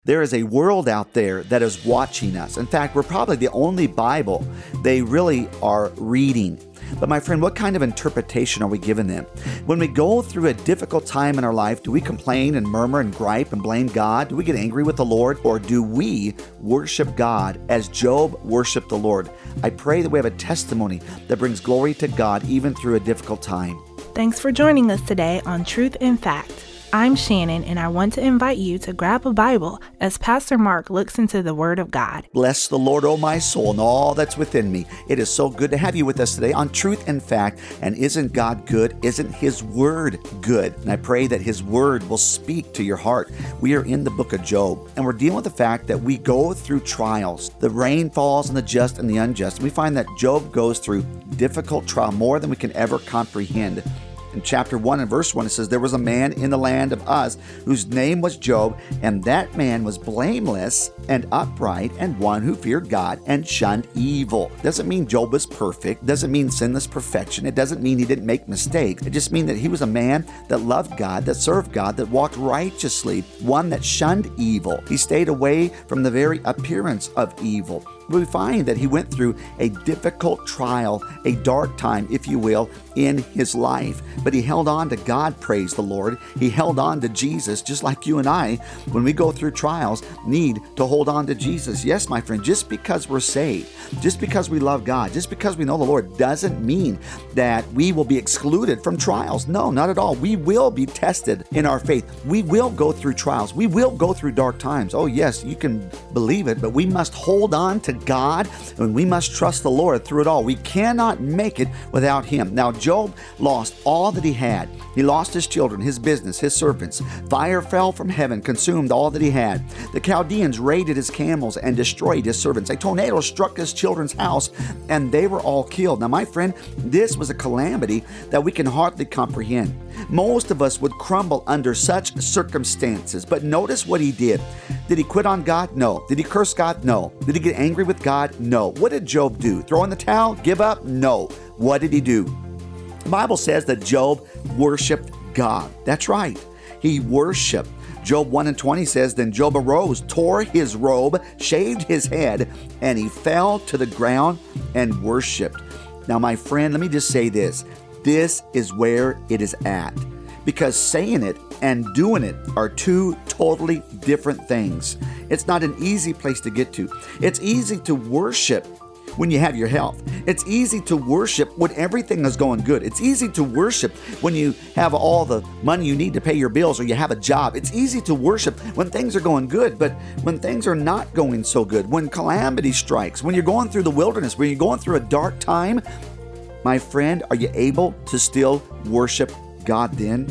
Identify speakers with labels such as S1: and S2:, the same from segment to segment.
S1: There is a world out there that is watching us. In fact, we're probably the only Bible they really are reading. But my friend, what kind of interpretation are we giving them? When we go through a difficult time in our life, do we complain and murmur and gripe and blame God? Do we get angry with the Lord? Or do we worship God as Job worshiped the Lord? I pray that we have a testimony that brings glory to God even through a difficult time.
S2: Thanks for joining us today on Truth in Fact. I'm Shannon, and I want to invite you to grab a Bible as Pastor Mark looks into the Word of God.
S1: Bless the Lord, O my soul, and all that's within me. It is so good to have you with us today on Truth and Fact. And isn't God good? Isn't His Word good? And I pray that His Word will speak to your heart. We are in the book of Job, and we're dealing with the fact that we go through trials. The rain falls on the just and the unjust. And we find that Job goes through difficult trial, more than we can ever comprehend. In chapter 1 and verse 1, it says, "There was a man in the land of Uz whose name was Job, and that man was blameless and upright and one who feared God and shunned evil." Doesn't mean Job was perfect. Doesn't mean sinless perfection. It doesn't mean he didn't make mistakes. It just means that he was a man that loved God, that served God, that walked righteously, one that shunned evil. He stayed away from the very appearance of evil. We find that he went through a difficult trial, a dark time, if you will, in his life. But he held on to God, praise the Lord. He held on to Jesus, just like you and I, when we go through trials, need to hold on to Jesus. Yes, my friend, just because we're saved, just because we love God, just because we know the Lord, doesn't mean that we will be excluded from trials. No, not at all. We will be tested in our faith. We will go through trials. We will go through dark times. Oh, yes, you can believe it, but we must hold on to God, and we must trust the Lord through it all. We cannot make it without Him. Now, Job lost all that he had. He lost his children, his business, his servants. Fire fell from heaven, consumed all that he had. The Chaldeans raided his camels and destroyed his servants. A tornado struck his children's house, and they were all killed. Now, my friend, this was a calamity that we can hardly comprehend. Most of us would crumble under such circumstances, but notice what he did. Did he quit on God? No. Did he curse God? No. Did he get angry with God? No. What did Job do? Throw in the towel? Give up? No. What did he do? The Bible says that Job worshiped God. That's right. He worshiped. Job 1 and 20 says, "Then Job arose, tore his robe, shaved his head, and he fell to the ground and worshiped." Now, my friend, let me just say this. This is where it is at. Because saying it and doing it are two totally different things. It's not an easy place to get to. It's easy to worship when you have your health. It's easy to worship when everything is going good. It's easy to worship when you have all the money you need to pay your bills or you have a job. It's easy to worship when things are going good, but when things are not going so good, when calamity strikes, when you're going through the wilderness, when you're going through a dark time, my friend, are you able to still worship God then?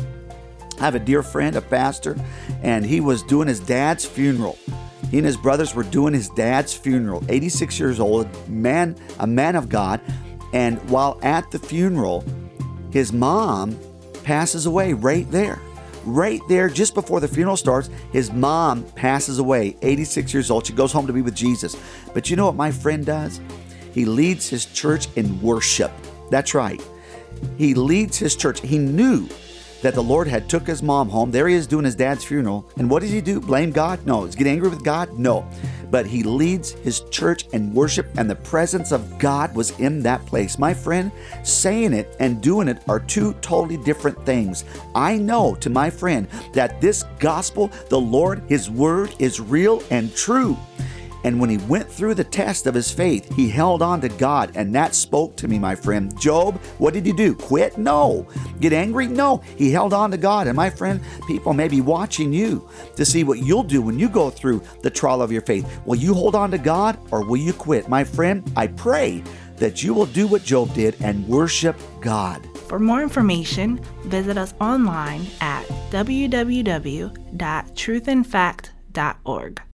S1: I have a dear friend, a pastor, and he was doing his dad's funeral. He and his brothers were doing his dad's funeral, 86 years old, a man of God. And while at the funeral, his mom passes away right there. Right there, just before the funeral starts, his mom passes away, 86 years old. She goes home to be with Jesus. But you know what my friend does? He leads his church in worship. That's right. He leads his church. He knew that the Lord had took his mom home. There he is doing his dad's funeral. And what does he do? Blame God? No. Does he get angry with God? No. But he leads his church in worship, and the presence of God was in that place. My friend, saying it and doing it are two totally different things. I know, to my friend, that this gospel, the Lord, His word is real and true. And when he went through the test of his faith, he held on to God, and that spoke to me, my friend. Job, what did he do? Quit? No. Get angry? No. He held on to God. And my friend, people may be watching you to see what you'll do when you go through the trial of your faith. Will you hold on to God, or will you quit? My friend, I pray that you will do what Job did and worship God.
S2: For more information, visit us online at www.truthandfact.org.